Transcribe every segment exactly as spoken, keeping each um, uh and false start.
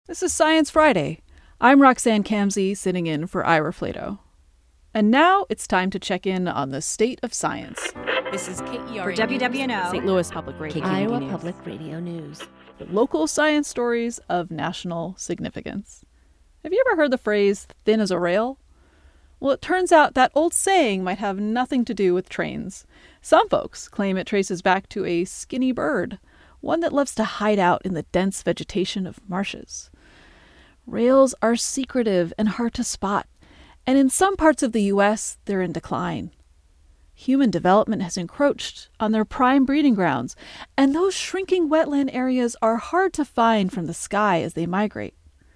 This is Science Friday. I'm Roxanne Kamsey, sitting in for Ira Flato. And now it's time to check in on the state of science. This is K E R for W W N O, Saint Louis Public Radio, Iowa News. Public Radio News. The local science stories of national significance. Have you ever heard the phrase thin as a rail? Well, it turns out that old saying might have nothing to do with trains. Some folks claim it traces back to a skinny bird, one that loves to hide out in the dense vegetation of marshes. Rails are secretive and hard to spot, and in some parts of the U S, they're in decline. Human development has encroached on their prime breeding grounds, and those shrinking wetland areas are hard to find from the sky as they migrate.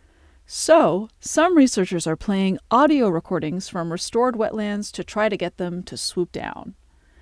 So, some researchers are playing audio recordings from restored wetlands to try to get them to swoop down.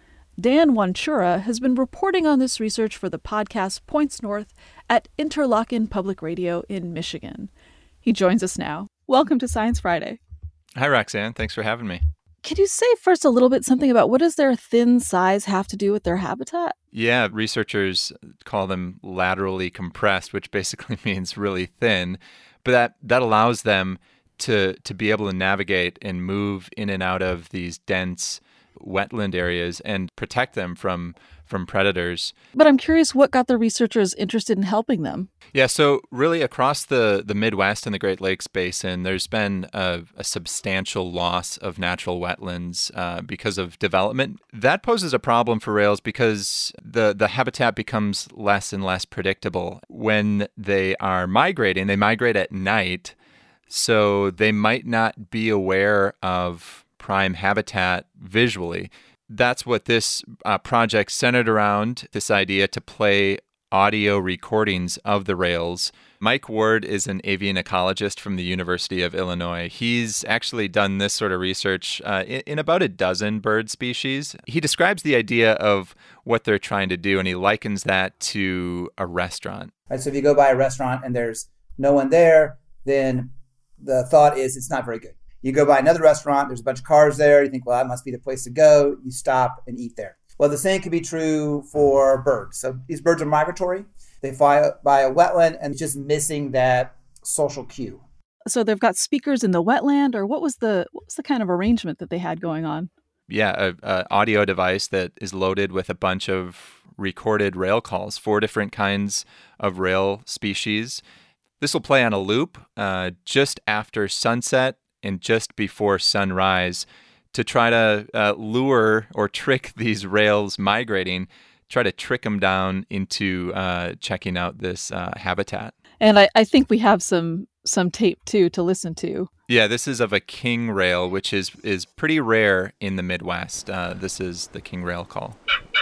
Dan Wanchura has been reporting on this research for the podcast Points North at Interlochen Public Radio in Michigan. He joins us now. Welcome to Science Friday. Hi, Roxanne. Thanks for having me. Could you say first a little bit something about what does their thin size have to do with their habitat? Yeah, researchers call them laterally compressed, which basically means really thin. But that, that allows them to to be able to navigate and move in and out of these dense wetland areas and protect them from from predators. But I'm curious what got the researchers interested in helping them. Yeah, so really across the, the Midwest and the Great Lakes Basin, there's been a, a substantial loss of natural wetlands uh, because of development. That poses a problem for rails because the, the habitat becomes less and less predictable. When they are migrating, they migrate at night, so they might not be aware of prime habitat visually. That's what this uh, project centered around, this idea to play audio recordings of the rails. Mike Ward is an avian ecologist from the University of Illinois. He's actually done this sort of research uh, in, in about a dozen bird species. He describes the idea of what they're trying to do, and he likens that to a restaurant. Right, so if you go by a restaurant and there's no one there, then the thought is it's not very good. You go by another restaurant, there's a bunch of cars there. You think, well, that must be the place to go. You stop and eat there. Well, the same could be true for birds. So these birds are migratory. They fly by a wetland and it's just missing that social cue. So they've got speakers in the wetland, or what was the what was the kind of arrangement that they had going on? Yeah, an audio device that is loaded with a bunch of recorded rail calls, four different kinds of rail species. This will play on a loop uh, just after sunset and just before sunrise to try to uh, lure or trick these rails migrating, try to trick them down into uh, checking out this uh, habitat. And I, I think we have some some tape, too, to listen to. Yeah, this is of a king rail, which is, is pretty rare in the Midwest. Uh, this is the king rail call.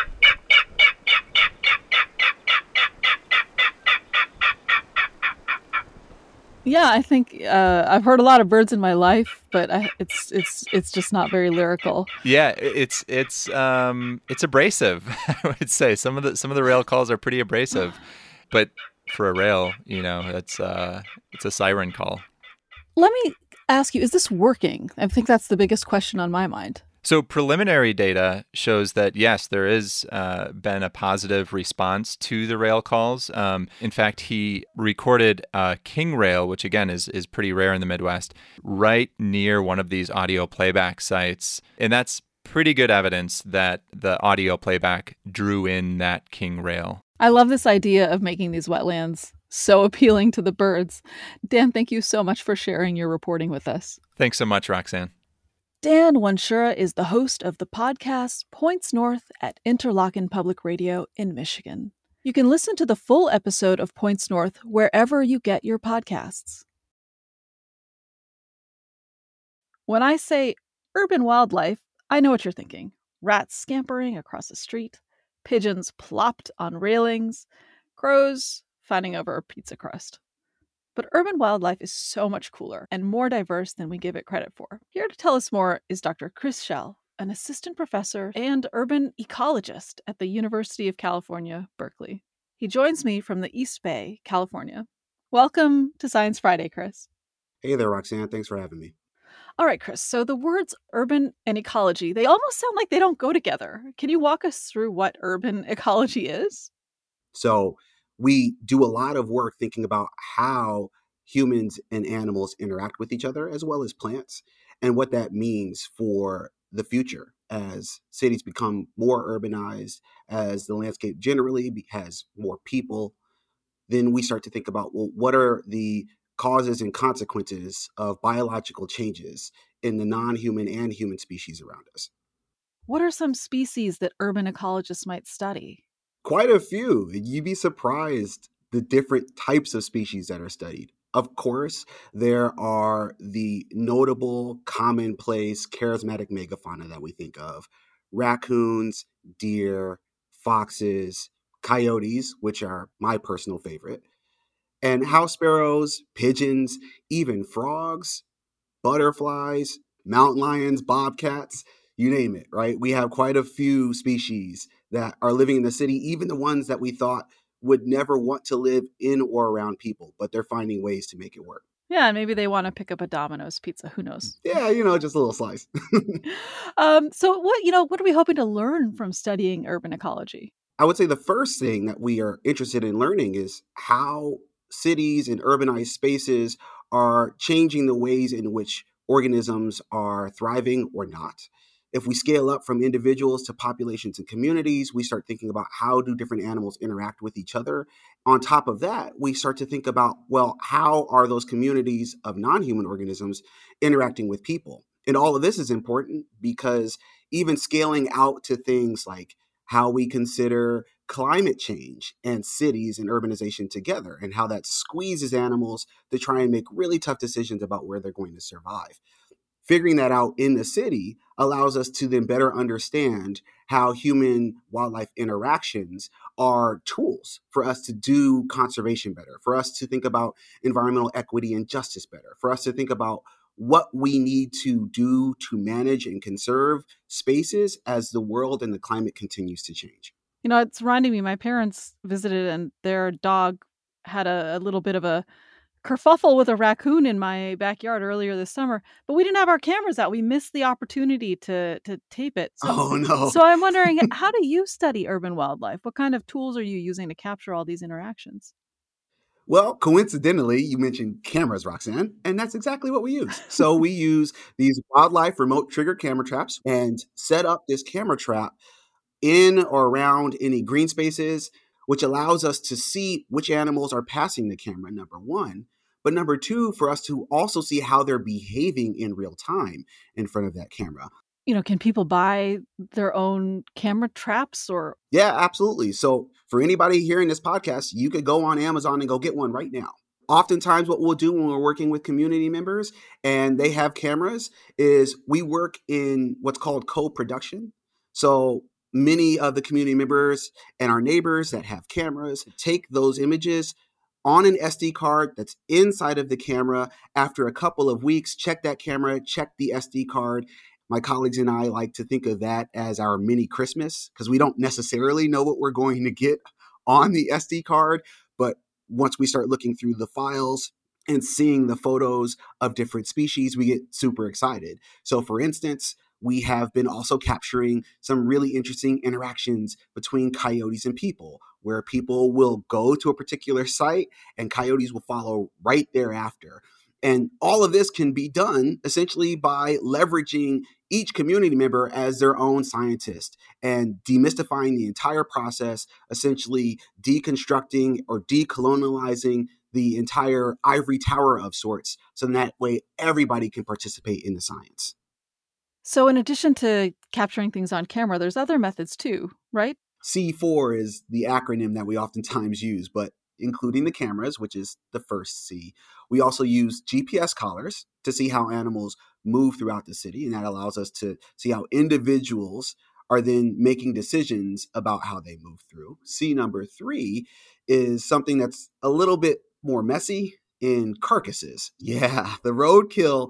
Yeah, I think uh, I've heard a lot of birds in my life, but I, it's it's it's just not very lyrical. Yeah, it's it's um it's abrasive. I would say some of the some of the rail calls are pretty abrasive, but for a rail, you know, it's uh it's a siren call. Let me ask you: is this working? I think that's the biggest question on my mind. So preliminary data shows that, yes, there has uh, been a positive response to the rail calls. Um, in fact, he recorded a king rail, which again is, is pretty rare in the Midwest, right near one of these audio playback sites. And that's pretty good evidence that the audio playback drew in that king rail. I love this idea of making these wetlands so appealing to the birds. Dan, thank you so much for sharing your reporting with us. Thanks so much, Roxanne. Dan Wanchura is the host of the podcast Points North at Interlochen Public Radio in Michigan. You can listen to the full episode of Points North wherever you get your podcasts. When I say urban wildlife, I know what you're thinking. Rats scampering across the street, pigeons plopped on railings, crows fighting over a pizza crust. But urban wildlife is so much cooler and more diverse than we give it credit for. Here to tell us more is Doctor Chris Schell, an assistant professor and urban ecologist at the University of California, Berkeley. He joins me from the East Bay, California. Welcome to Science Friday, Chris. Hey there, Roxanne. Thanks for having me. All right, Chris. So the words urban and ecology, they almost sound like they don't go together. Can you walk us through what urban ecology is? So we do a lot of work thinking about how humans and animals interact with each other, as well as plants, and what that means for the future as cities become more urbanized, as the landscape generally be- has more people. Then we start to think about, well, what are the causes and consequences of biological changes in the non-human and human species around us? What are some species that urban ecologists might study? Quite a few. You'd be surprised the different types of species that are studied. Of course, there are the notable, commonplace, charismatic megafauna that we think of: raccoons, deer, foxes, coyotes, which are my personal favorite, and house sparrows, pigeons, even frogs, butterflies, mountain lions, bobcats, you name it, right? We have quite a few species that are living in the city, even the ones that we thought would never want to live in or around people, but they're finding ways to make it work. Yeah, maybe they want to pick up a Domino's pizza. Who knows? Yeah, you know, just a little slice. um, so what, you know, what are we hoping to learn from studying urban ecology? I would say the first thing that we are interested in learning is how cities and urbanized spaces are changing the ways in which organisms are thriving or not. If we scale up from individuals to populations and communities, we start thinking about how do different animals interact with each other. On top of that, we start to think about, well, how are those communities of non-human organisms interacting with people? And all of this is important because even scaling out to things like how we consider climate change and cities and urbanization together, and how that squeezes animals to try and make really tough decisions about where they're going to survive. Figuring that out in the city allows us to then better understand how human wildlife interactions are tools for us to do conservation better, for us to think about environmental equity and justice better, for us to think about what we need to do to manage and conserve spaces as the world and the climate continues to change. You know, it's reminding me, my parents visited and their dog had a, a little bit of a kerfuffle with a raccoon in my backyard earlier this summer, but we didn't have our cameras out. We missed the opportunity to to tape it. So, Oh, no. so I'm wondering, how do you study urban wildlife? What kind of tools are you using to capture all these interactions? Well, coincidentally, you mentioned cameras, Roxanne, and that's exactly what we use. So we use these wildlife remote trigger camera traps and set up this camera trap in or around any green spaces, which allows us to see which animals are passing the camera, number one. But number two, for us to also see how they're behaving in real time in front of that camera. You know, can people buy their own camera traps or? Yeah, absolutely. So for anybody hearing this podcast, you could go on Amazon and go get one right now. Oftentimes what we'll do when we're working with community members and they have cameras is we work in what's called co-production. So many of the community members and our neighbors that have cameras take those images on an S D card that's inside of the camera. After a couple of weeks, check that camera, check the S D card. My colleagues and I like to think of that as our mini Christmas because we don't necessarily know what we're going to get on the S D card. But once we start looking through the files and seeing the photos of different species, we get super excited. So for instance, we have been also capturing some really interesting interactions between coyotes and people, where people will go to a particular site and coyotes will follow right thereafter. And all of this can be done essentially by leveraging each community member as their own scientist and demystifying the entire process, essentially deconstructing or decolonializing the entire ivory tower of sorts, so that way everybody can participate in the science. So in addition to capturing things on camera, there's other methods too, right? C four is the acronym that we oftentimes use, but including the cameras, which is the first C. We also use G P S collars to see how animals move throughout the city, and that allows us to see how individuals are then making decisions about how they move through. C number three is something that's a little bit more messy in carcasses. Yeah, the roadkill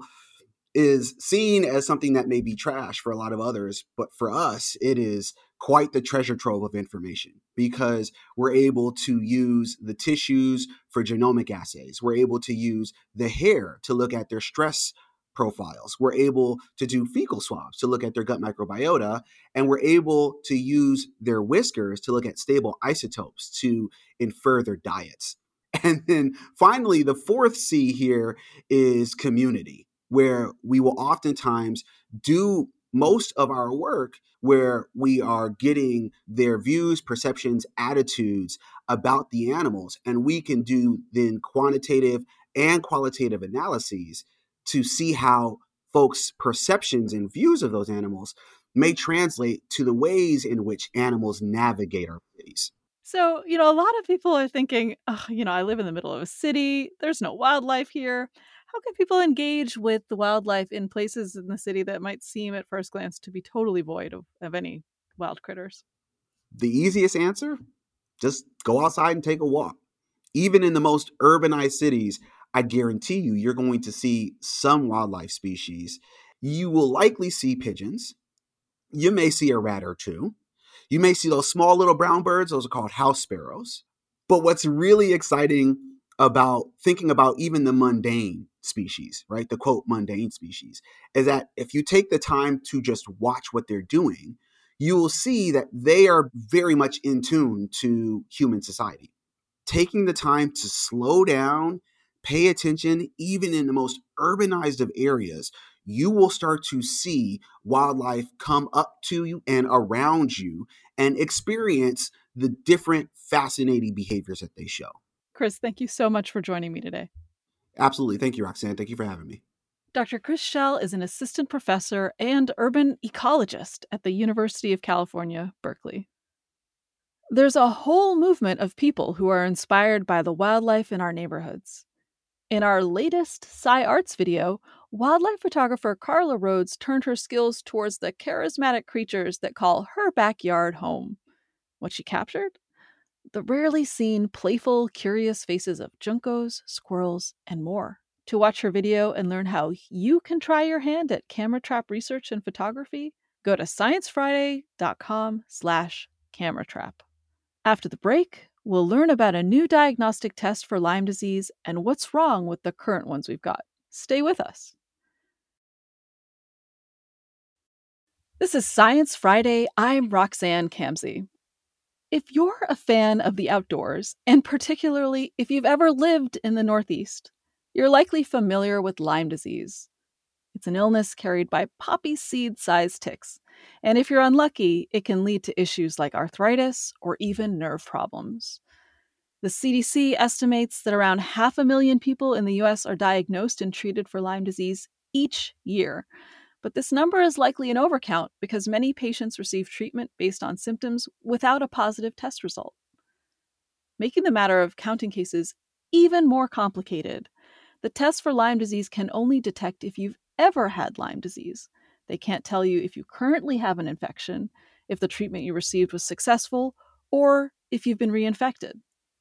is seen as something that may be trash for a lot of others, but for us, it is quite the treasure trove of information because we're able to use the tissues for genomic assays. We're able to use the hair to look at their stress profiles. We're able to do fecal swabs to look at their gut microbiota, and we're able to use their whiskers to look at stable isotopes to infer their diets. And then finally, the fourth C here is community, where we will oftentimes do most of our work where we are getting their views, perceptions, attitudes about the animals. And we can do then quantitative and qualitative analyses to see how folks' perceptions and views of those animals may translate to the ways in which animals navigate our cities. So, you know, a lot of people are thinking, oh, you know, I live in the middle of a city. There's no wildlife here. How can people engage with the wildlife in places in the city that might seem at first glance to be totally void of, of any wild critters? The easiest answer? Just go outside and take a walk. Even in the most urbanized cities, I guarantee you, you're going to see some wildlife species. You will likely see pigeons. You may see a rat or two. You may see those small little brown birds. Those are called house sparrows. But what's really exciting about thinking about even the mundane species, right? The quote mundane species, is that if you take the time to just watch what they're doing, you will see that they are very much in tune to human society. Taking the time to slow down, pay attention, even in the most urbanized of areas, you will start to see wildlife come up to you and around you and experience the different fascinating behaviors that they show. Chris, thank you so much for joining me today. Absolutely. Thank you, Roxanne. Thank you for having me. Doctor Chris Schell is an assistant professor and urban ecologist at the University of California, Berkeley. There's a whole movement of people who are inspired by the wildlife in our neighborhoods. In our latest SciArts video, wildlife photographer Carla Rhodes turned her skills towards the charismatic creatures that call her backyard home. What she captured? The rarely seen playful, curious faces of juncos, squirrels, and more. To watch her video and learn how you can try your hand at camera trap research and photography, go to sciencefriday.com slash camera trap. After the break, we'll learn about a new diagnostic test for Lyme disease and what's wrong with the current ones we've got. Stay with us. This is Science Friday. I'm Roxanne Kamsey. If you're a fan of the outdoors, and particularly if you've ever lived in the Northeast, you're likely familiar with Lyme disease. It's an illness carried by poppy seed-sized ticks, and if you're unlucky, it can lead to issues like arthritis or even nerve problems. The C D C estimates that around half a million people in the U S are diagnosed and treated for Lyme disease each year. But this number is likely an overcount because many patients receive treatment based on symptoms without a positive test result. Making the matter of counting cases even more complicated, the test for Lyme disease can only detect if you've ever had Lyme disease. They can't tell you if you currently have an infection, if the treatment you received was successful, or if you've been reinfected.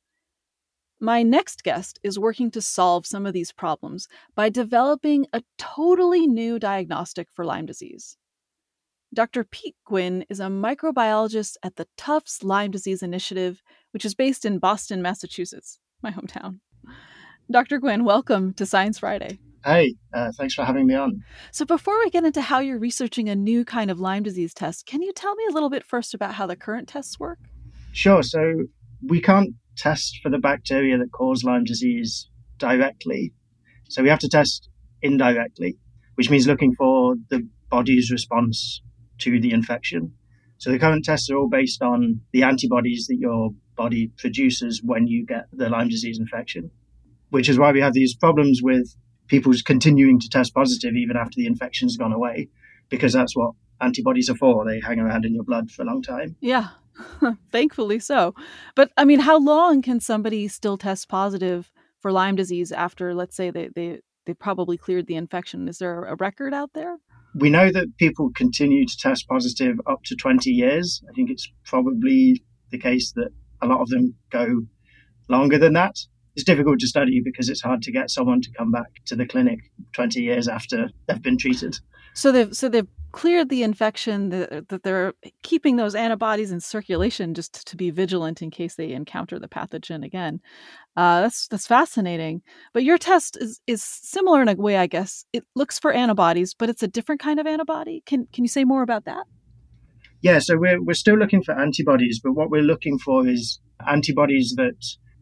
My next guest is working to solve some of these problems by developing a totally new diagnostic for Lyme disease. Doctor Pete Gwynn is a microbiologist at the Tufts Lyme Disease Initiative, which is based in Boston, Massachusetts, my hometown. Doctor Gwynn, welcome to Science Friday. Hey, uh, thanks for having me on. So before we get into how you're researching a new kind of Lyme disease test, can you tell me a little bit first about how the current tests work? Sure. So we can't test for the bacteria that cause Lyme disease directly. So we have to test indirectly, which means looking for the body's response to the infection. So the current tests are all based on the antibodies that your body produces when you get the Lyme disease infection, which is why we have these problems with people continuing to test positive even after the infection's gone away, because that's what antibodies are for. They hang around in your blood for a long time. Yeah, thankfully so. But I mean, how long can somebody still test positive for Lyme disease after, let's say, they, they, they probably cleared the infection? Is there a record out there? We know that people continue to test positive up to twenty years. I think it's probably the case that a lot of them go longer than that. It's difficult to study because it's hard to get someone to come back to the clinic twenty years after they've been treated. So they've so they've cleared the infection, that, that they're keeping those antibodies in circulation just to be vigilant in case they encounter the pathogen again. Uh, that's that's fascinating. But your test is is similar in a way, I guess. It looks for antibodies, but it's a different kind of antibody. Can can you say more about that? Yeah, so we're we're still looking for antibodies, but what we're looking for is antibodies that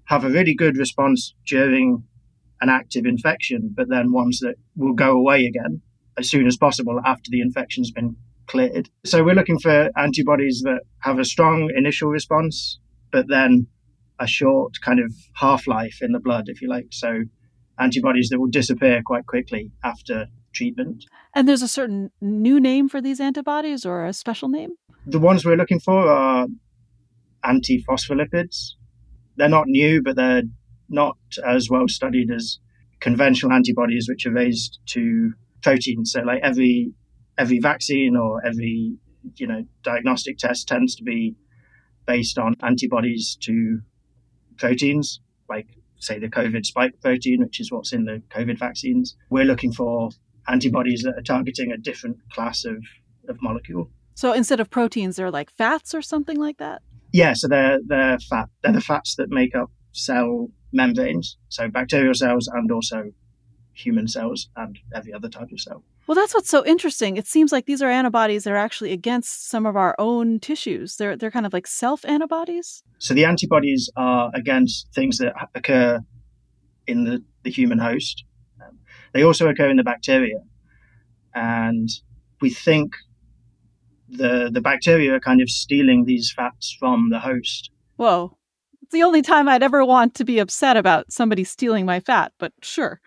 have a really good response during an active infection, but then ones that will go away again as soon as possible after the infection's been cleared. So we're looking for antibodies that have a strong initial response, but then a short kind of half-life in the blood, if you like. So antibodies that will disappear quite quickly after treatment. And there's a certain new name for these antibodies or a special name? The ones we're looking for are antiphospholipids. They're not new, but they're not as well studied as conventional antibodies, which are raised to proteins. So like every every vaccine or every you know diagnostic test tends to be based on antibodies to proteins, like say the COVID spike protein, which is what's in the COVID vaccines. We're looking for antibodies that are targeting a different class of, of molecule. So instead of proteins, they're like fats or something like that? Yeah, so they're they're fat. They're the fats that make up cell membranes, so bacterial cells and also human cells and every other type of cell. Well, that's what's so interesting. It seems like these are antibodies that are actually against some of our own tissues. They're they're kind of like self-antibodies? So the antibodies are against things that occur in the, the human host. Um, they also occur in the bacteria. And we think the the bacteria are kind of stealing these fats from the host. Whoa. It's the only time I'd ever want to be upset about somebody stealing my fat, but sure.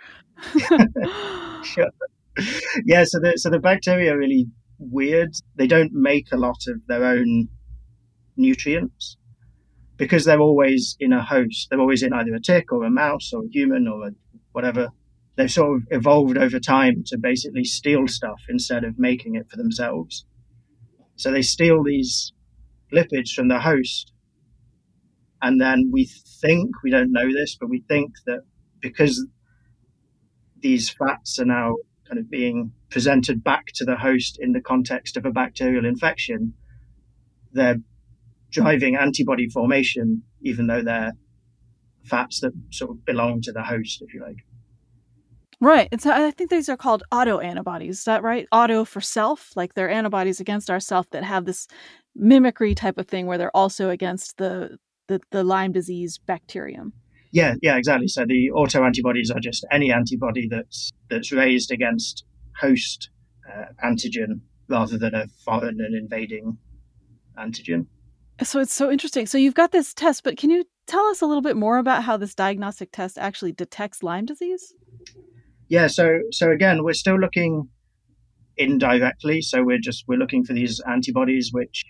Sure. Yeah, so the, so the bacteria are really weird. They don't make a lot of their own nutrients because they're always in a host. They're always in either a tick or a mouse or a human or a whatever. They've sort of evolved over time to basically steal stuff instead of making it for themselves. So they steal these lipids from the host. And then we think, we don't know this, but we think that because these fats are now kind of being presented back to the host in the context of a bacterial infection, they're driving antibody formation, even though they're fats that sort of belong to the host, if you like. Right. And so I think these are called autoantibodies. Is that right? Auto for self, like they're antibodies against ourself that have this mimicry type of thing where they're also against the the, the Lyme disease bacterium. Yeah, yeah, exactly. So the autoantibodies are just any antibody that's that's raised against host uh, antigen rather than a foreign and invading antigen. So it's so interesting. So you've got this test, but can you tell us a little bit more about how this diagnostic test actually detects Lyme disease? Yeah, so so again, we're still looking indirectly. So we're just we're looking for these antibodies which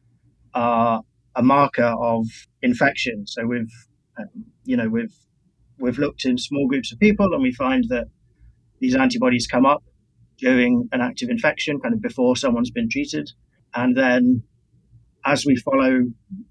are a marker of infection. So we've um, you know we've we've looked in small groups of people and we find that these antibodies come up during an active infection, kind of before someone's been treated, and then as we follow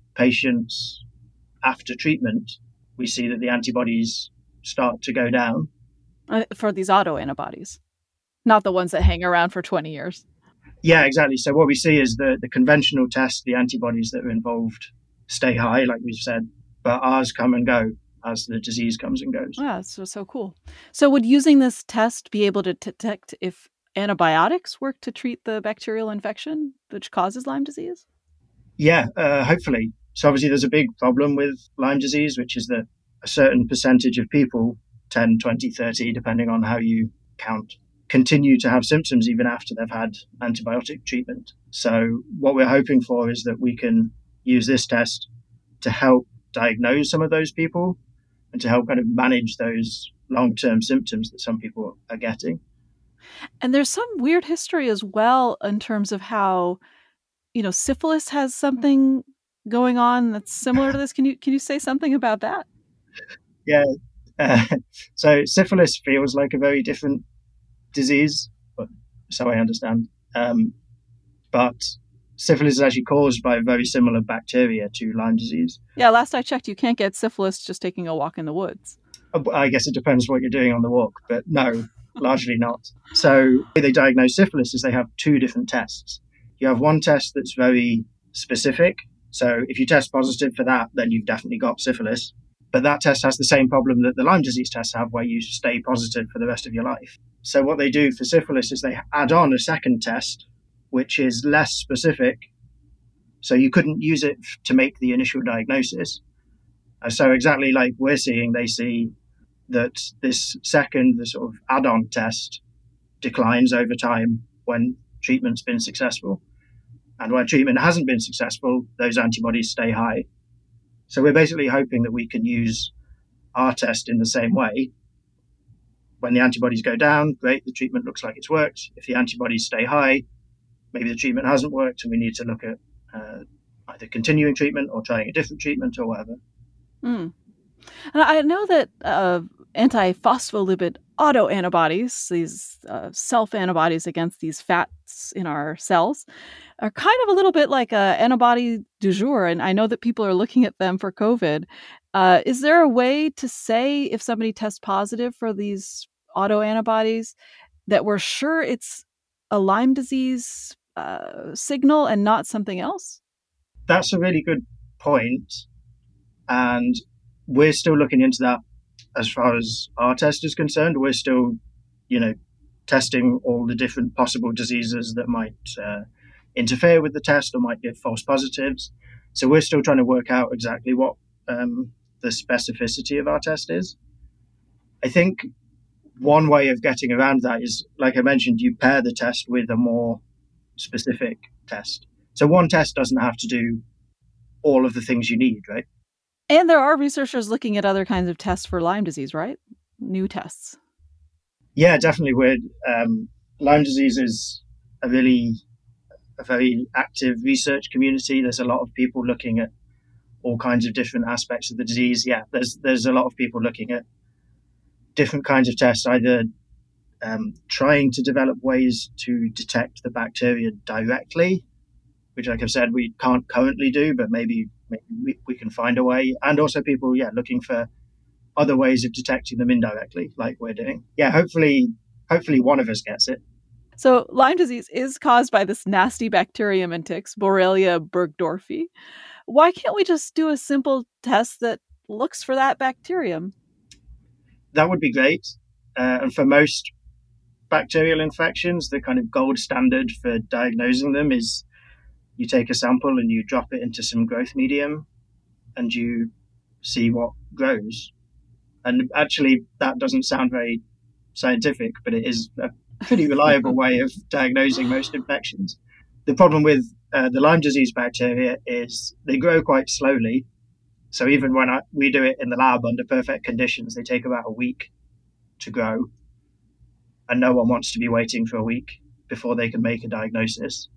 patients after treatment, we see that the antibodies start to go down. Uh, for these autoantibodies, not the ones that hang around for twenty years. Yeah, exactly. So what we see is the, the conventional tests, the antibodies that are involved stay high, like we've said, but ours come and go as the disease comes and goes. Yeah, so so cool. So would using this test be able to detect if antibiotics work to treat the bacterial infection which causes Lyme disease? Yeah, uh, hopefully. So obviously there's a big problem with Lyme disease, which is that a certain percentage of people, ten, twenty, thirty, depending on how you count, continue to have symptoms even after they've had antibiotic treatment. So what we're hoping for is that we can use this test to help diagnose some of those people and to help kind of manage those long-term symptoms that some people are getting. And there's some weird history as well in terms of how, you know, syphilis has something going on that's similar to this. Can you can you say something about that? Yeah. Uh, so syphilis feels like a very different disease, but so I understand. Um, but syphilis is actually caused by a very similar bacteria to Lyme disease. Yeah, last I checked, you can't get syphilis just taking a walk in the woods. I guess it depends what you're doing on the walk, but no, largely not. So the way they diagnose syphilis is they have two different tests. You have one test that's very specific. So if you test positive for that, then you've definitely got syphilis. But that test has the same problem that the Lyme disease tests have, where you stay positive for the rest of your life. So what they do for syphilis is they add on a second test, which is less specific. So you couldn't use it to make the initial diagnosis. Uh, so exactly like we're seeing, they see that this second, the sort of add-on test declines over time when treatment's been successful. And when treatment hasn't been successful, those antibodies stay high. So we're basically hoping that we can use our test in the same way. When the antibodies go down, great, the treatment looks like it's worked. If the antibodies stay high, maybe the treatment hasn't worked and we need to look at uh, either continuing treatment or trying a different treatment or whatever. Mm. And I know that uh, anti-phospholipid autoantibodies, these uh, self-antibodies against these fats in our cells, are kind of a little bit like an antibody du jour. And I know that people are looking at them for COVID. Uh, is there a way to say if somebody tests positive for these autoantibodies that we're sure it's a Lyme disease uh, signal and not something else? That's a really good point. And we're still looking into that as far as our test is concerned. We're still, you know, testing all the different possible diseases that might uh, interfere with the test or might give false positives. So we're still trying to work out exactly what um, the specificity of our test is. I think one way of getting around that is, like I mentioned, you pair the test with a more specific test. So one test doesn't have to do all of the things you need, right? And there are researchers looking at other kinds of tests for Lyme disease, right? New tests. Yeah, definitely. We're, um, Lyme disease is a really a very active research community. There's a lot of people looking at all kinds of different aspects of the disease. Yeah, there's there's a lot of people looking at different kinds of tests, either um, trying to develop ways to detect the bacteria directly, which, like I've said, we can't currently do, but maybe, maybe we, we can find a way. And also people, yeah, looking for other ways of detecting them indirectly, like we're doing. Yeah, hopefully, hopefully one of us gets it. So Lyme disease is caused by this nasty bacterium in ticks, Borrelia burgdorferi. Why can't we just do a simple test that looks for that bacterium? That would be great. Uh, and for most bacterial infections, the kind of gold standard for diagnosing them is you take a sample and you drop it into some growth medium and you see what grows. And actually, that doesn't sound very scientific, but it is a pretty reliable way of diagnosing most infections. The problem with uh, the Lyme disease bacteria is they grow quite slowly. So even when I, we do it in the lab under perfect conditions, they take about a week to grow. And no one wants to be waiting for a week before they can make a diagnosis.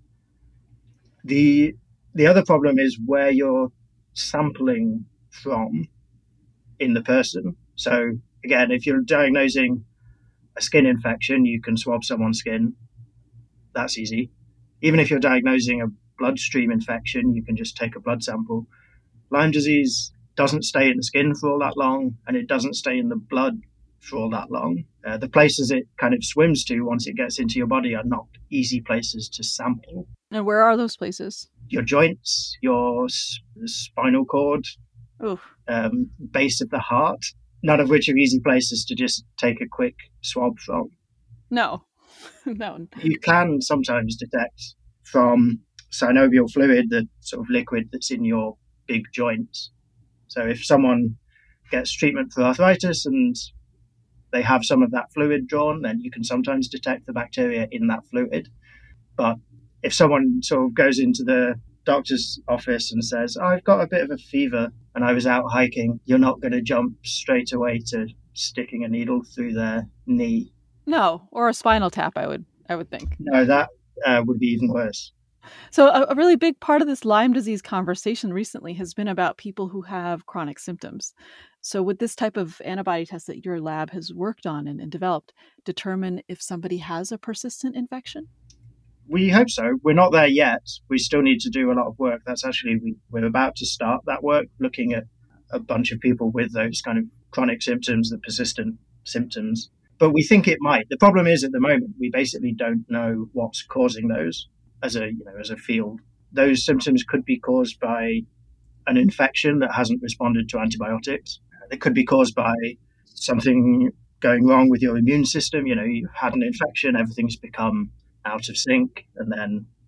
The the other problem is where you're sampling from in the person. So again, if you're diagnosing a skin infection, you can swab someone's skin. That's easy. Even if you're diagnosing a bloodstream infection, you can just take a blood sample. Lyme disease doesn't stay in the skin for all that long, and it doesn't stay in the blood for all that long. Uh, the places it kind of swims to once it gets into your body are not easy places to sample. And where are those places? Your joints, your s- spinal cord, um, base of the heart, none of which are easy places to just take a quick swab from. No, no. You can sometimes detect from synovial fluid, the sort of liquid that's in your big joints. So if someone gets treatment for arthritis and they have some of that fluid drawn, then you can sometimes detect the bacteria in that fluid. But if someone sort of goes into the doctor's office and says, oh, I've got a bit of a fever and I was out hiking, you're not going to jump straight away to sticking a needle through their knee. No, or a spinal tap, I would I would think. No, that uh, would be even worse. So a, a really big part of this Lyme disease conversation recently has been about people who have chronic symptoms. So would this type of antibody test that your lab has worked on and, and developed determine if somebody has a persistent infection? We hope so. We're not there yet. We still need to do a lot of work. That's actually, we, we're about to start that work, looking at a bunch of people with those kind of chronic symptoms, the persistent symptoms. But we think it might. The problem is at the moment, we basically don't know what's causing those as a, you know, as a field. Those symptoms could be caused by an infection that hasn't responded to antibiotics. They could be caused by something going wrong with your immune system. You know, you've had an infection, everything's become out of sync, and then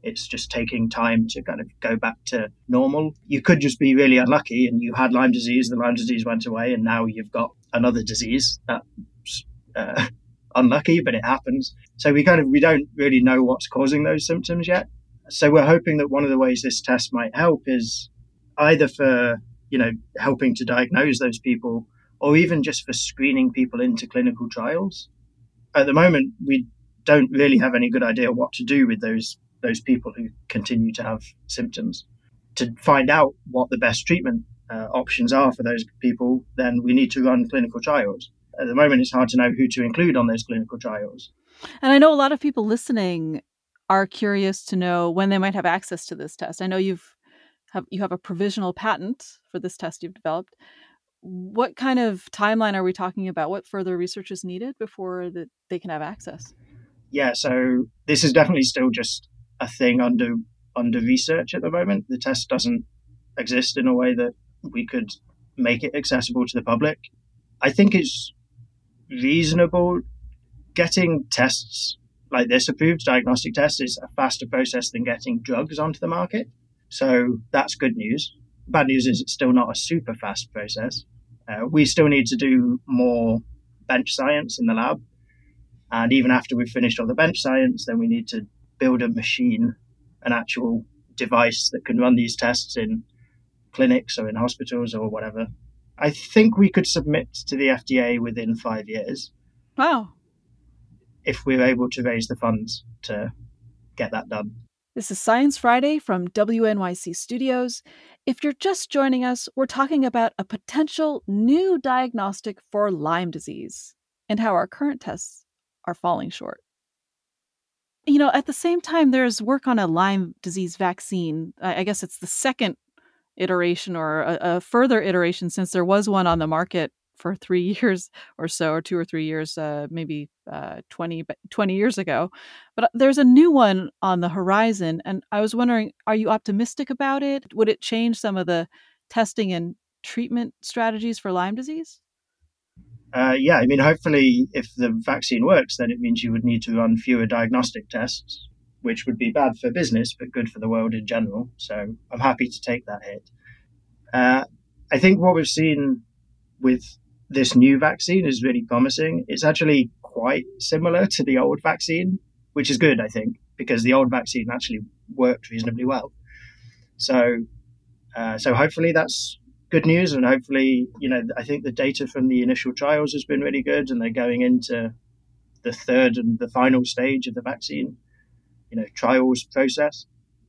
It's just taking time to kind of go back to normal. You could just be really unlucky and you had Lyme disease, the Lyme disease went away, and now you've got another disease. That's uh, unlucky, but it happens. So we kind of, we don't really know what's causing those symptoms yet. So we're hoping that one of the ways this test might help is either for, you know, helping to diagnose those people, or even just for screening people into clinical trials. At the moment, we don't really have any good idea what to do with those those people who continue to have symptoms. To find out what the best treatment uh, options are for those people, then we need to run clinical trials. At the moment, it's hard to know who to include on those clinical trials. And I know a lot of people listening are curious to know when they might have access to this test. I know you've have you have a provisional patent for this test you've developed. What kind of timeline are we talking about? What further research is needed before that they can have access? Yeah, so this is definitely still just a thing under under research at the moment. The test doesn't exist in a way that we could make it accessible to the public. I think it's reasonable. Getting tests like this approved, diagnostic tests, is a faster process than getting drugs onto the market. So that's good news. Bad news is it's still not a super fast process. Uh, we still need to do more bench science in the lab. And even after we've finished all the bench science, then we need to build a machine, an actual device that can run these tests in clinics or in hospitals or whatever. I think we could submit to the F D A within five years. Wow. If we're able to raise the funds to get that done. This is Science Friday from W N Y C Studios. If you're just joining us, we're talking about a potential new diagnostic for Lyme disease and how our current tests are falling short. You know, at the same time, there's work on a Lyme disease vaccine. I guess it's the second iteration or a, a further iteration, since there was one on the market for three years or so, or two or three years, uh, maybe uh, twenty, twenty years ago. But there's a new one on the horizon. And I was wondering, are you optimistic about it? Would it change some of the testing and treatment strategies for Lyme disease? Uh, yeah, I mean, hopefully if the vaccine works, then it means you would need to run fewer diagnostic tests, which would be bad for business, but good for the world in general. So I'm happy to take that hit. Uh, I think what we've seen with this new vaccine is really promising. It's actually quite similar to the old vaccine, which is good, I think, because the old vaccine actually worked reasonably well. So, uh, so hopefully that's good news, and hopefully, you know, I think the data from the initial trials has been really good, and they're going into the third and the final stage of the vaccine, you know, trials process.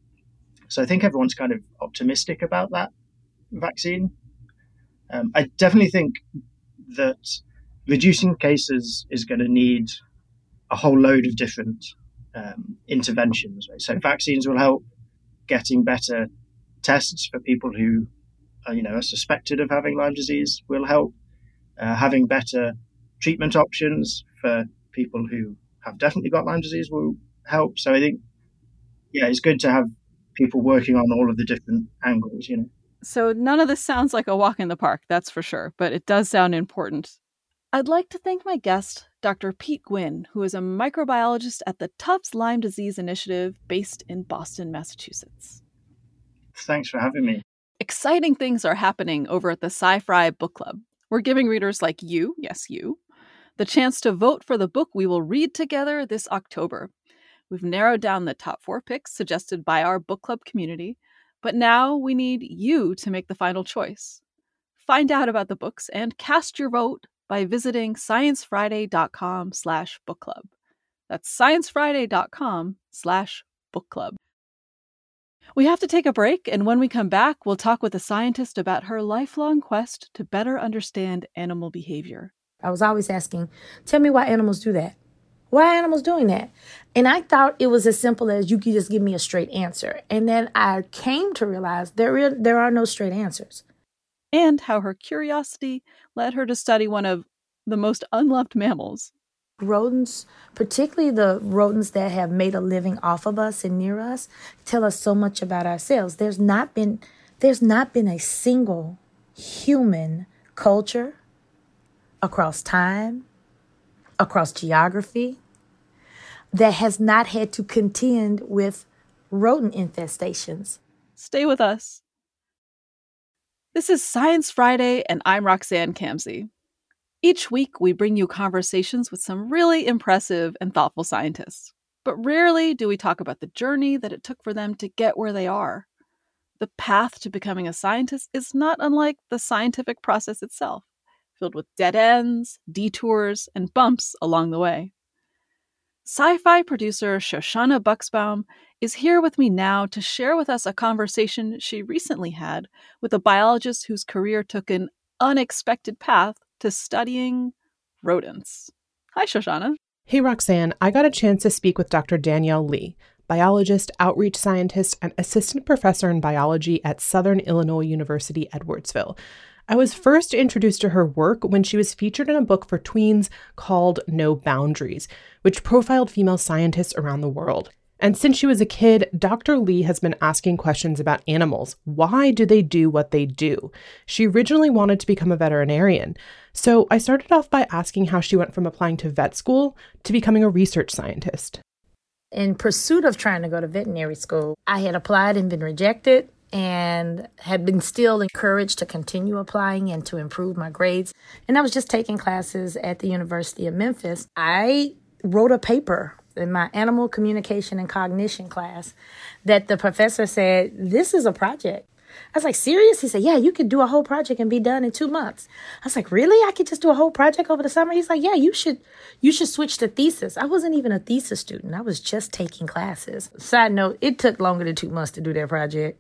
So I think everyone's kind of optimistic about that vaccine. Um, I definitely think that reducing cases is going to need a whole load of different um, interventions. Right? So vaccines will help. Getting better tests for people who are, you know, are suspected of having Lyme disease will help. Uh, having better treatment options for people who have definitely got Lyme disease will help. So I think, yeah, it's good to have people working on all of the different angles, you know. So none of this sounds like a walk in the park, that's for sure, but it does sound important. I'd like to thank my guest, Doctor Pete Gwynn, who is a microbiologist at the Tufts Lyme Disease Initiative based in Boston, Massachusetts. Thanks for having me. Exciting things are happening over at the Sci-Fi Book Club. We're giving readers like you, yes, you, the chance to vote for the book we will read together this October. We've narrowed down the top four picks suggested by our book club community, but now we need you to make the final choice. Find out about the books and cast your vote by visiting sciencefriday.com slash book club. That's sciencefriday.com slash book club. We have to take a break, and when we come back, we'll talk with a scientist about her lifelong quest to better understand animal behavior. I was always asking, tell me why animals do that. Why are animals doing that? And I thought it was as simple as you could just give me a straight answer. And then I came to realize there are, there are no straight answers. And how her curiosity led her to study one of the most unloved mammals. Rodents, particularly the rodents that have made a living off of us and near us, tell us so much about ourselves. There's not been, there's not been a single human culture across time, across geography, that has not had to contend with rodent infestations. Stay with us. This is Science Friday, and I'm Roxanne Kamsey. Each week, we bring you conversations with some really impressive and thoughtful scientists. But rarely do we talk about the journey that it took for them to get where they are. The path to becoming a scientist is not unlike the scientific process itself, filled with dead ends, detours, and bumps along the way. Sci-fi producer Shoshana Buxbaum is here with me now to share with us a conversation she recently had with a biologist whose career took an unexpected path to studying rodents. Hi, Shoshana. Hey, Roxanne. I got a chance to speak with Doctor Danielle Lee, biologist, outreach scientist, and assistant professor in biology at Southern Illinois University, Edwardsville. I was first introduced to her work when she was featured in a book for tweens called No Boundaries, which profiled female scientists around the world. And since she was a kid, Doctor Lee has been asking questions about animals. Why do they do what they do? She originally wanted to become a veterinarian. So I started off by asking how she went from applying to vet school to becoming a research scientist. In pursuit of trying to go to veterinary school, I had applied and been rejected, and had been still encouraged to continue applying and to improve my grades. And I was just taking classes at the University of Memphis. I wrote a paper in my animal communication and cognition class that the professor said, this is a project. I was like, serious? He said, yeah, you could do a whole project and be done in two months. I was like, really? I could just do a whole project over the summer? He's like, yeah, you should you should switch to thesis. I wasn't even a thesis student. I was just taking classes. Side note, it took longer than two months to do that project.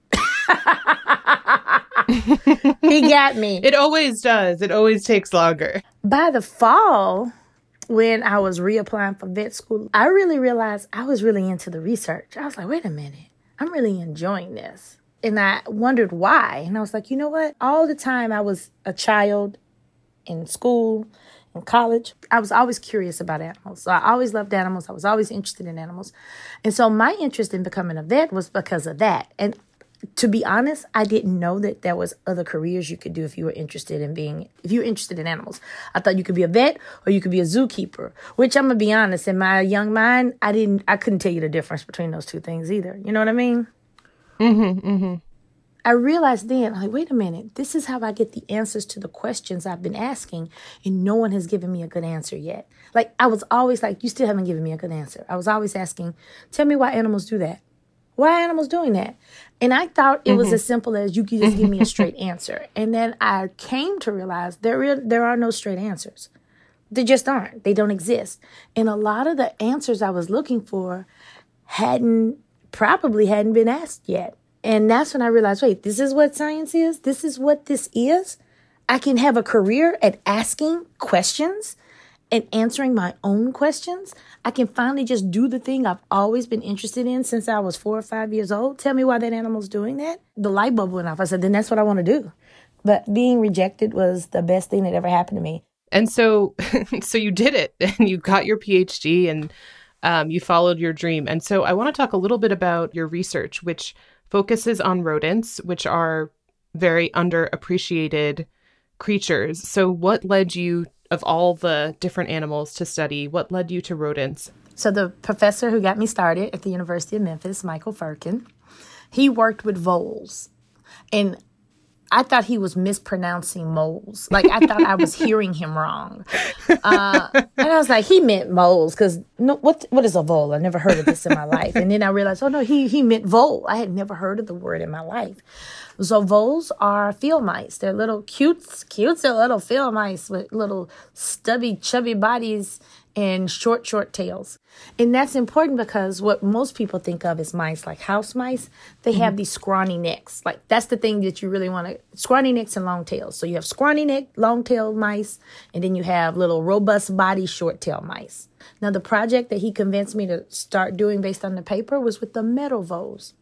He got me. It always does. It always takes longer. By the fall, when I was reapplying for vet school, I really realized I was really into the research. I was like, wait a minute, I'm really enjoying this. And I wondered why. And I was like, you know what? All the time I was a child in school, in college, I was always curious about animals. So I always loved animals. I was always interested in animals. And so my interest in becoming a vet was because of that. And to be honest, I didn't know that there was other careers you could do if you were interested in being, if you were interested in animals. I thought you could be a vet or you could be a zookeeper, which I'm going to be honest, in my young mind, I didn't, I couldn't tell you the difference between those two things either. You know what I mean? Mm-hmm, mm-hmm. I realized then, like, wait a minute, this is how I get the answers to the questions I've been asking, and no one has given me a good answer yet. Like, I was always like, you still haven't given me a good answer. I was always asking, tell me why animals do that. Why are animals doing that? And I thought it mm-hmm. was as simple as you could just give me a straight answer. And then I came to realize there are, there are no straight answers. They just aren't. They don't exist. And a lot of the answers I was looking for hadn't, probably hadn't been asked yet. And that's when I realized, wait, this is what science is? This is what this is? I can have a career at asking questions and answering my own questions. I can finally just do the thing I've always been interested in since I was four or five years old. Tell me why that animal's doing that. The light bulb went off. I said, then that's what I want to do. But being rejected was the best thing that ever happened to me. And so, so you did it, and you got your P H D, and um, you followed your dream. And so I want to talk a little bit about your research, which focuses on rodents, which are very underappreciated creatures. So what led you, of all the different animals to study, what led you to rodents? So the professor who got me started at the University of Memphis, Michael Firkin, he worked with voles. And I thought he was mispronouncing moles. Like, I thought I was hearing him wrong. Uh, and I was like, he meant moles, because no, what what is a vole? I never heard of this in my life. And then I realized, oh, no, he, he meant vole. I had never heard of the word in my life. So voles are field mice. They're little cutes. Cutes are little field mice with little stubby, chubby bodies and short, short tails. And that's important because what most people think of as mice, like house mice, they mm-hmm. have these scrawny necks. Like, that's the thing that you really want to, scrawny necks and long tails. So you have scrawny neck, long tail mice, and then you have little robust body, short tail mice. Now, the project that he convinced me to start doing based on the paper was with the meadow voles.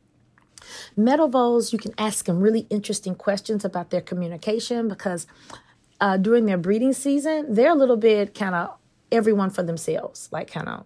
Meadow voles, you can ask them really interesting questions about their communication because uh, during their breeding season, they're a little bit kind of everyone for themselves, like kind of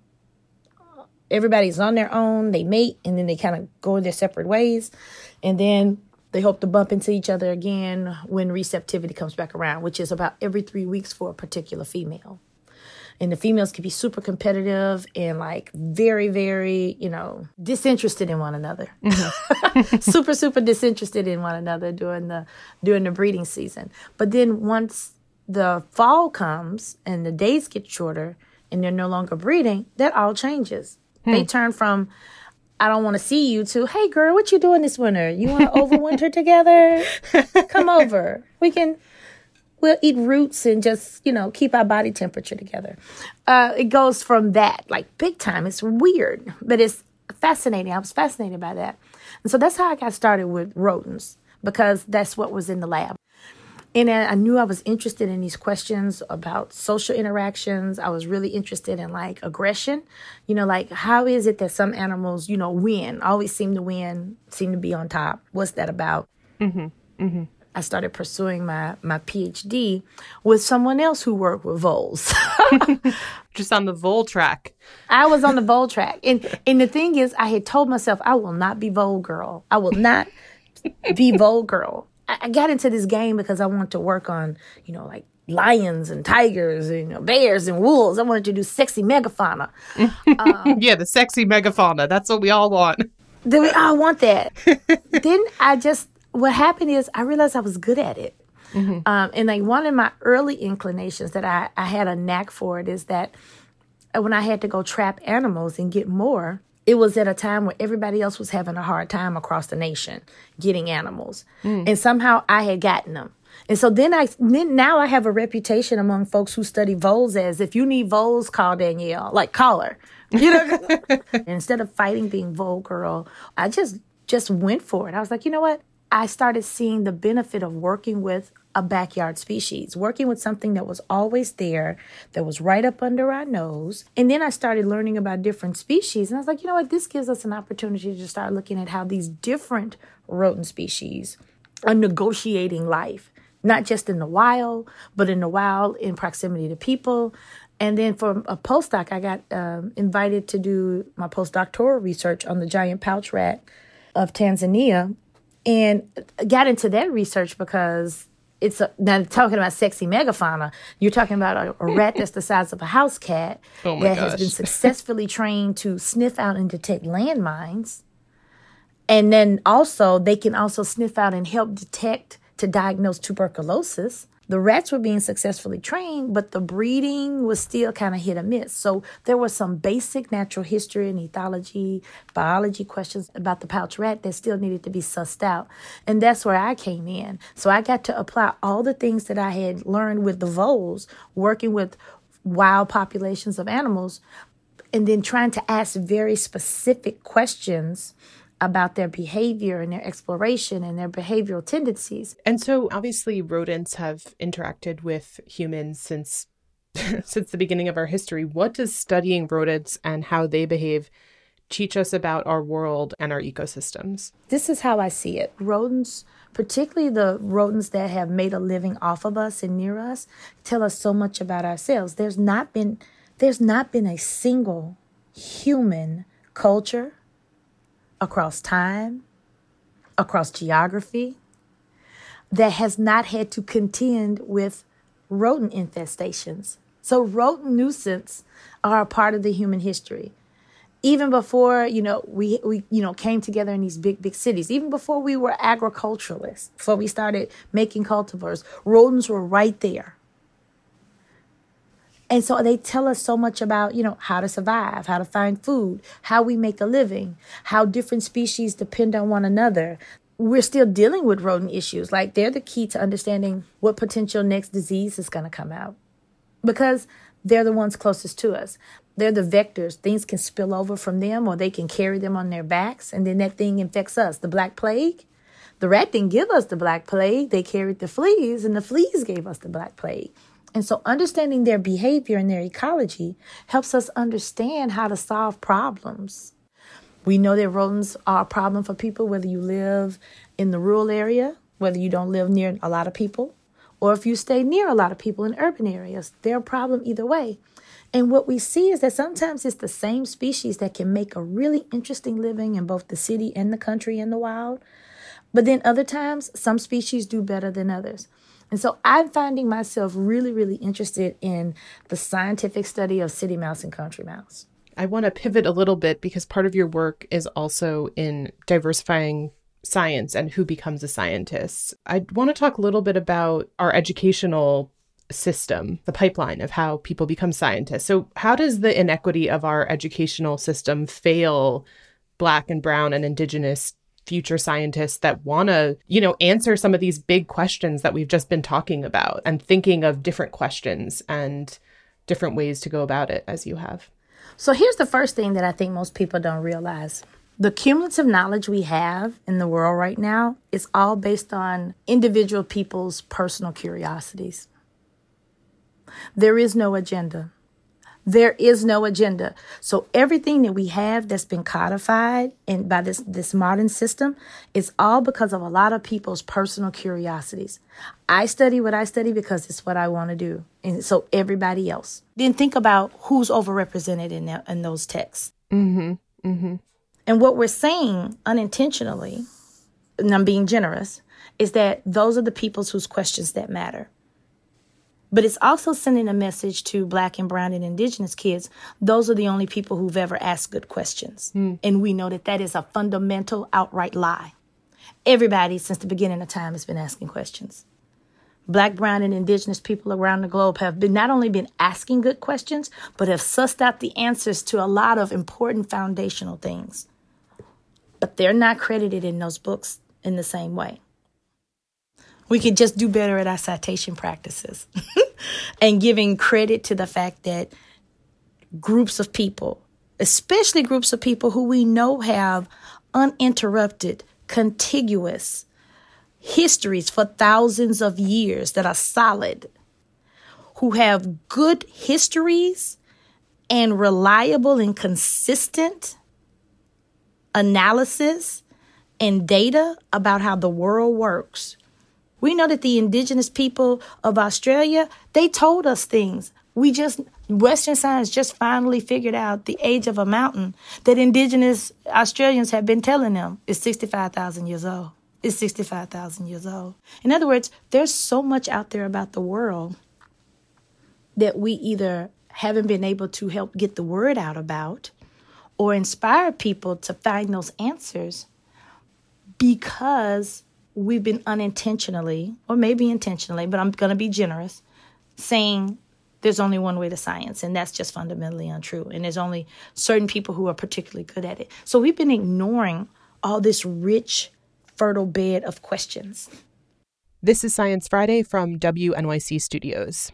everybody's on their own. They mate and then they kind of go their separate ways. And then they hope to bump into each other again when receptivity comes back around, which is about every three weeks for a particular female. And the females can be super competitive and like very, very, you know, disinterested in one another. Mm-hmm. super, super disinterested in one another during the during the breeding season. But then once the fall comes and the days get shorter and they're no longer breeding, that all changes. Hmm. They turn from, I don't want to see you, to, hey, girl, what you doing this winter? You want to overwinter together? Come over. We can, we'll eat roots and just, you know, keep our body temperature together. Uh, it goes from that, like big time. It's weird, but it's fascinating. I was fascinated by that. And so that's how I got started with rodents, because that's what was in the lab. And I knew I was interested in these questions about social interactions. I was really interested in like aggression. You know, like how is it that some animals, you know, win, always seem to win, seem to be on top? What's that about? Mm-hmm. Mm-hmm. I started pursuing my, my PhD with someone else who worked with voles. Just on the vole track. I was on the vole track. And, and the thing is, I had told myself, I will not be vole girl. I will not be vole girl. I got into this game because I wanted to work on, you know, like lions and tigers and, you know, bears and wolves. I wanted to do sexy megafauna. Um, yeah, the sexy megafauna. That's what we all want. Do we all want that? Then I just, what happened is I realized I was good at it. Mm-hmm. Um, and like one of my early inclinations that I, I had a knack for it is that when I had to go trap animals and get more, it was at a time where everybody else was having a hard time across the nation getting animals. Mm. And somehow I had gotten them. And so then I, then now I have a reputation among folks who study voles as, if you need voles, call Danielle, like call her. You know? Instead of fighting being vole girl, I just, just went for it. I was like, you know what? I started seeing the benefit of working with a backyard species, working with something that was always there, that was right up under our nose. And then I started learning about different species. And I was like, you know what? This gives us an opportunity to start looking at how these different rodent species are negotiating life, not just in the wild, but in the wild in proximity to people. And then for a postdoc, I got um, invited to do my postdoctoral research on the giant pouch rat of Tanzania, and got into that research because it's a, now talking about sexy megafauna. You're talking about a, a rat that's the size of a house cat oh that gosh. has been successfully trained to sniff out and detect landmines. And then also they can also sniff out and help detect to diagnose tuberculosis. The rats were being successfully trained, but the breeding was still kind of hit or miss. So there were some basic natural history and ethology, biology questions about the pouch rat that still needed to be sussed out. And that's where I came in. So I got to apply all the things that I had learned with the voles, working with wild populations of animals, and then trying to ask very specific questions about their behavior and their exploration and their behavioral tendencies. And so obviously rodents have interacted with humans since since the beginning of our history. What does studying rodents and how they behave teach us about our world and our ecosystems? This is how I see it. Rodents, particularly the rodents that have made a living off of us and near us, tell us so much about ourselves. There's not been there's not been a single human culture across time, across geography, that has not had to contend with rodent infestations. So rodent nuisance are a part of the human history. Even before, you know, we, we you know, came together in these big, big cities, even before we were agriculturalists, before we started making cultivars, rodents were right there. And so they tell us so much about, you know, how to survive, how to find food, how we make a living, how different species depend on one another. We're still dealing with rodent issues. Like, they're the key to understanding what potential next disease is going to come out, because they're the ones closest to us. They're the vectors. Things can spill over from them, or they can carry them on their backs, and then that thing infects us. The Black Plague, the rat didn't give us the Black Plague. They carried the fleas, and the fleas gave us the Black Plague. And so understanding their behavior and their ecology helps us understand how to solve problems. We know that rodents are a problem for people, whether you live in the rural area, whether you don't live near a lot of people, or if you stay near a lot of people in urban areas. They're a problem either way. And what we see is that sometimes it's the same species that can make a really interesting living in both the city and the country and the wild. But then other times, some species do better than others. And so I'm finding myself really, really interested in the scientific study of city mouse and country mouse. I want to pivot a little bit because part of your work is also in diversifying science and who becomes a scientist. I want to talk a little bit about our educational system, the pipeline of how people become scientists. So how does the inequity of our educational system fail Black and brown and Indigenous future scientists that want to, you know, answer some of these big questions that we've just been talking about and thinking of different questions and different ways to go about it as you have? So here's the first thing that I think most people don't realize. The cumulative knowledge we have in the world right now is all based on individual people's personal curiosities. There is no agenda. There is no agenda. So everything that we have that's been codified in, by this, this modern system is all because of a lot of people's personal curiosities. I study what I study because it's what I want to do. And so everybody else. Then think about who's overrepresented in, that, in those texts. Mm-hmm. Mm-hmm. And what we're saying unintentionally, and I'm being generous, is that those are the peoples whose questions that matter. But it's also sending a message to Black and brown and Indigenous kids. Those are the only people who've ever asked good questions. Mm. And we know that that is a fundamental, outright lie. Everybody since the beginning of time has been asking questions. Black, brown, and Indigenous people around the globe have been not only been asking good questions, but have sussed out the answers to a lot of important foundational things. But they're not credited in those books in the same way. We could just do better at our citation practices and giving credit to the fact that groups of people, especially groups of people who we know have uninterrupted, contiguous histories for thousands of years that are solid, who have good histories and reliable and consistent analysis and data about how the world works. We know that the Indigenous people of Australia, they told us things. We just, Western science just finally figured out the age of a mountain that Indigenous Australians have been telling them is sixty-five thousand years old. It's sixty-five thousand years old. In other words, there's so much out there about the world that we either haven't been able to help get the word out about or inspire people to find those answers because we've been unintentionally, or maybe intentionally, but I'm going to be generous, saying there's only one way to science, and that's just fundamentally untrue. And there's only certain people who are particularly good at it. So we've been ignoring all this rich, fertile bed of questions. This is Science Friday from W N Y C Studios.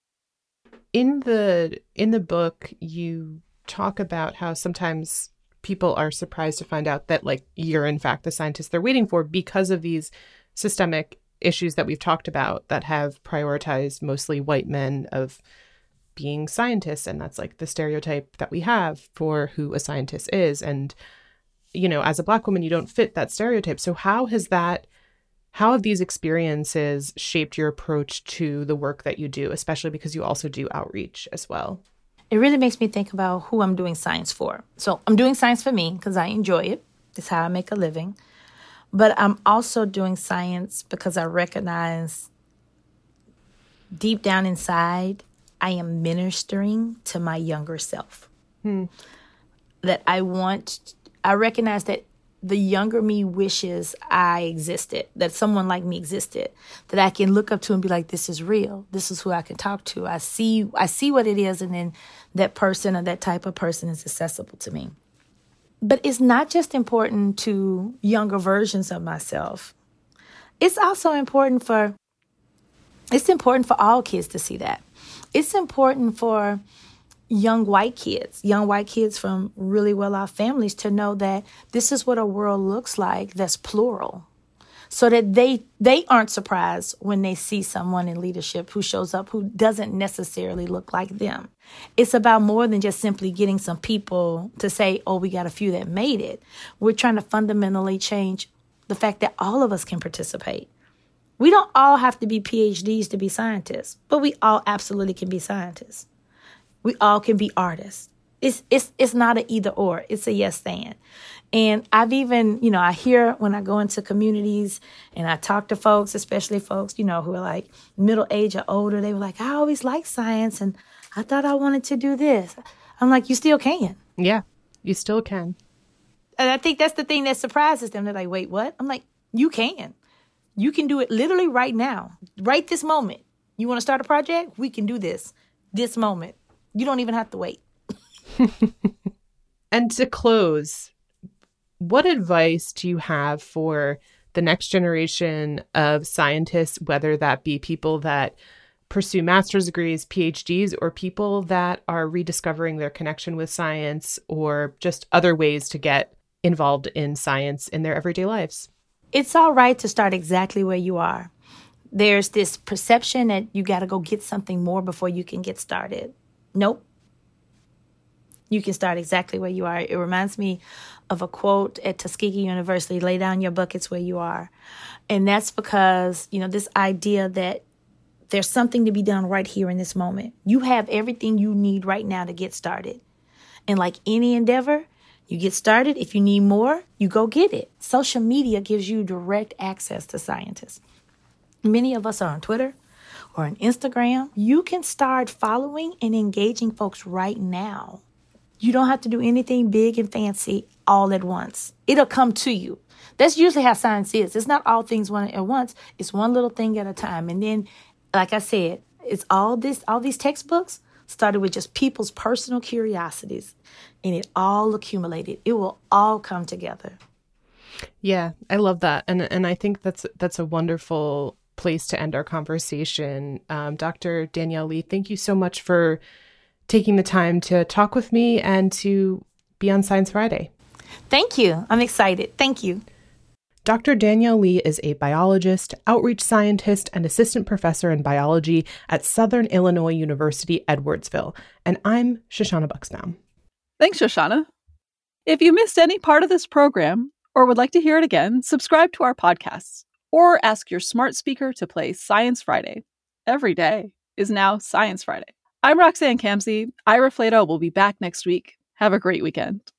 In the in the book, you talk about how sometimes people are surprised to find out that, like, you're in fact the scientist they're waiting for because of these systemic issues that we've talked about that have prioritized mostly white men of being scientists. And that's like the stereotype that we have for who a scientist is. And, you know, as a Black woman, you don't fit that stereotype. So how has that, how have these experiences shaped your approach to the work that you do, especially because you also do outreach as well? It really makes me think about who I'm doing science for. So I'm doing science for me because I enjoy it. It's how I make a living. But I'm also doing science because I recognize deep down inside, I am ministering to my younger self. Hmm. That I want, I recognize that the younger me wishes I existed, that someone like me existed, that I can look up to and be like, this is real. This is who I can talk to. I see, I see what it is. And then that person or that type of person is accessible to me. But it's not just important to younger versions of myself. It's also important for, it's important for all kids to see that. It's important for young white kids, young white kids from really well-off families to know that this is what a world looks like that's plural, so that they they aren't surprised when they see someone in leadership who shows up who doesn't necessarily look like them. It's about more than just simply getting some people to say, oh, we got a few that made it. We're trying to fundamentally change the fact that all of us can participate. We don't all have to be P H Ds to be scientists, but we all absolutely can be scientists. We all can be artists. It's it's it's not an either or. It's a yes and. And I've even, you know, I hear when I go into communities and I talk to folks, especially folks, you know, who are like middle age or older, they were like, I always liked science and I thought I wanted to do this. I'm like, you still can. Yeah, you still can. And I think that's the thing that surprises them. They're like, wait, what? I'm like, you can. You can do it literally right now, right this moment. You want to start a project? We can do this this moment. You don't even have to wait. And to close, what advice do you have for the next generation of scientists, whether that be people that pursue master's degrees, P H Ds, or people that are rediscovering their connection with science or just other ways to get involved in science in their everyday lives? It's all right to start exactly where you are. There's this perception that you got to go get something more before you can get started. Nope. You can start exactly where you are. It reminds me of a quote at Tuskegee University, lay down your buckets where you are. And that's because, you know, this idea that there's something to be done right here in this moment. You have everything you need right now to get started. And like any endeavor, you get started. If you need more, you go get it. Social media gives you direct access to scientists. Many of us are on Twitter or on Instagram. You can start following and engaging folks right now. You don't have to do anything big and fancy all at once. It'll come to you. That's usually how science is. It's not all things one at once. It's one little thing at a time. And then, like I said, it's all this, all these textbooks started with just people's personal curiosities, and it all accumulated. It will all come together. Yeah, I love that. And and I think that's that's a wonderful place to end our conversation. Um, Doctor Danielle Lee, thank you so much for taking the time to talk with me and to be on Science Friday. Thank you. I'm excited. Thank you. Doctor Danielle Lee is a biologist, outreach scientist, and assistant professor in biology at Southern Illinois University, Edwardsville. And I'm Shoshana Buxbaum. Thanks, Shoshana. If you missed any part of this program or would like to hear it again, subscribe to our podcasts or ask your smart speaker to play Science Friday. Every day is now Science Friday. I'm Roxanne Kamsey. Ira Flato will be back next week. Have a great weekend.